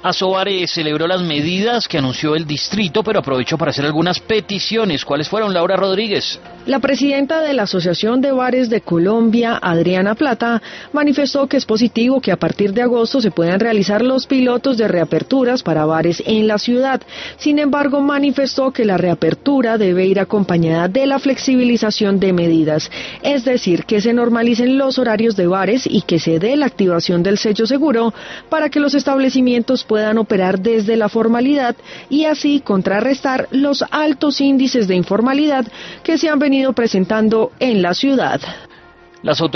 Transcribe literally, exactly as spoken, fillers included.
Asobare celebró las medidas que anunció el distrito, pero aprovechó para hacer algunas peticiones. ¿Cuáles fueron, Laura Rodríguez? La presidenta de la Asociación de Bares de Colombia, Adriana Plata, manifestó que es positivo que a partir de agosto se puedan realizar los pilotos de reaperturas para bares en la ciudad. Sin embargo, manifestó que la reapertura debe ir acompañada de la flexibilización de medidas, es decir, que se normalicen los horarios de bares y que se dé la activación del sello seguro para que los establecimientos puedan operar desde la formalidad y así contrarrestar los altos índices de informalidad que se han venido presentando en la ciudad. Las